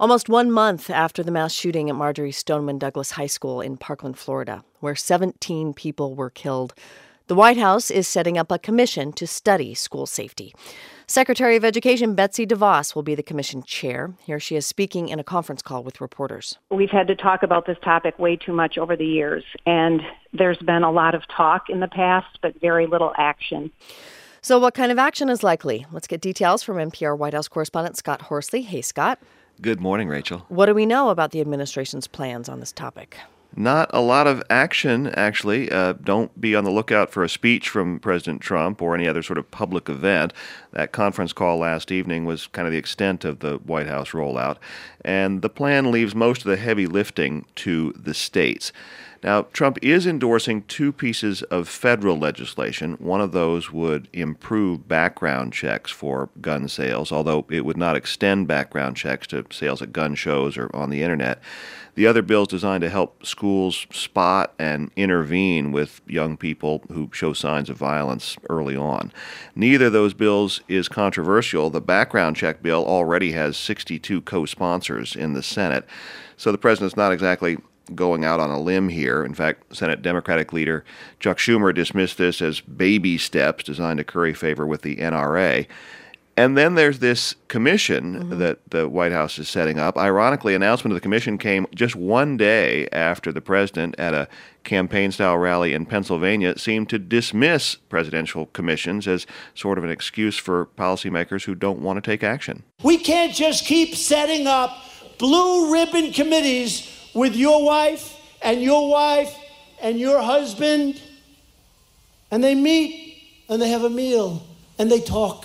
Almost 1 month after the mass shooting at Marjory Stoneman Douglas High School in Parkland, Florida, where 17 people were killed, the White House is setting up a commission to study school safety. Secretary of Education Betsy DeVos will be the commission chair. Here she is speaking in a conference call with reporters. We've had to talk about this topic way too much over the years, and there's been a lot of talk in the past, but very little action. So what kind of action is likely? Let's get details from NPR White House correspondent Scott Horsley. Hey, Scott. Good morning, Rachel. What do we know about the administration's plans on this topic? Not a lot of action, actually. Don't be on the lookout for a speech from President Trump or any other sort of public event. That conference call last evening was kind of the extent of the White House rollout. And the plan leaves most of the heavy lifting to the states. Now, Trump is endorsing two pieces of federal legislation. One of those would improve background checks for gun sales, although it would not extend background checks to sales at gun shows or on the internet. The other bill is designed to help schools spot and intervene with young people who show signs of violence early on. Neither of those bills is controversial. The background check bill already has 62 co-sponsors in the Senate, so the president's not exactly going out on a limb here. In fact, Senate Democratic leader Chuck Schumer dismissed this as baby steps designed to curry favor with the NRA. And then there's this commission that the White House is setting up. Ironically, announcement of the commission came just one day after the president, at a campaign-style rally in Pennsylvania, seemed to dismiss presidential commissions as sort of an excuse for policymakers who don't want to take action. We can't just keep setting up blue ribbon committees with your wife and your husband, and they meet and they have a meal and they talk.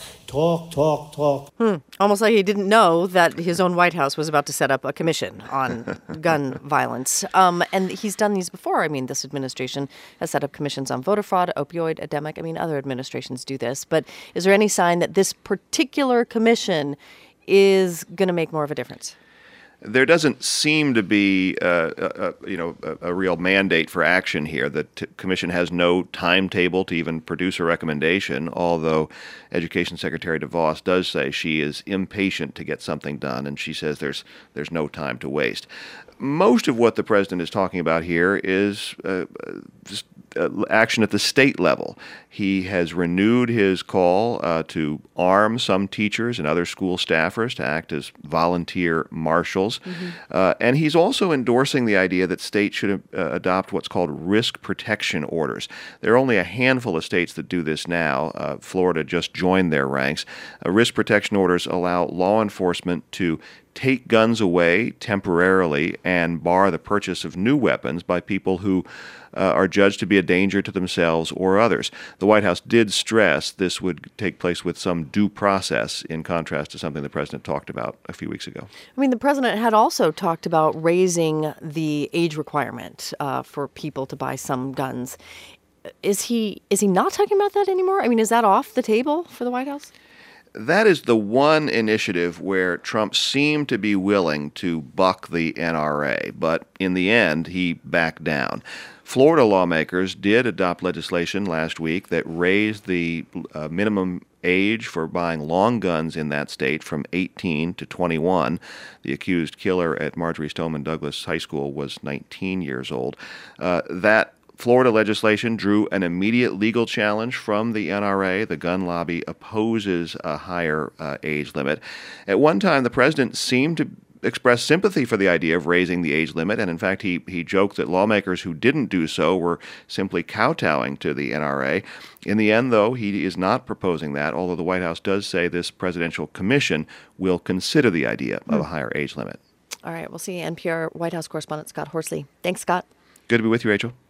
Almost like he didn't know that his own White House was about to set up a commission on gun violence. And he's done these before. I mean, this administration has set up commissions on voter fraud, opioid epidemic. I mean, other administrations do this. But is there any sign that this particular commission is going to make more of a difference? There doesn't seem to be a real mandate for action here. The commission has no timetable to even produce a recommendation, although Education Secretary DeVos does say she is impatient to get something done, and she says there's no time to waste. Most of what the president is talking about here is just action at the state level. He has renewed his call to arm some teachers and other school staffers to act as volunteer marshals. And he's also endorsing the idea that states should adopt what's called risk protection orders. There are only a handful of states that do this now. Florida just joined their ranks. Risk protection orders allow law enforcement to take guns away temporarily and bar the purchase of new weapons by people who are judged to be a danger to themselves or others. The White House did stress this would take place with some due process, in contrast to something the president talked about a few weeks ago. I mean, the president had also talked about raising the age requirement for people to buy some guns. Is he not talking about that anymore? I mean, is that off the table for the White House? That is the one initiative where Trump seemed to be willing to buck the NRA, but in the end, he backed down. Florida lawmakers did adopt legislation last week that raised the minimum age for buying long guns in that state from 18 to 21. The accused killer at Marjory Stoneman Douglas High School was 19 years old. That Florida legislation drew an immediate legal challenge from the NRA. The gun lobby opposes a higher age limit. At one time, the president seemed to express sympathy for the idea of raising the age limit, and in fact, he joked that lawmakers who didn't do so were simply kowtowing to the NRA. In the end, though, he is not proposing that, although the White House does say this presidential commission will consider the idea of a higher age limit. All right, we'll see NPR White House correspondent Scott Horsley. Thanks, Scott. Good to be with you, Rachel.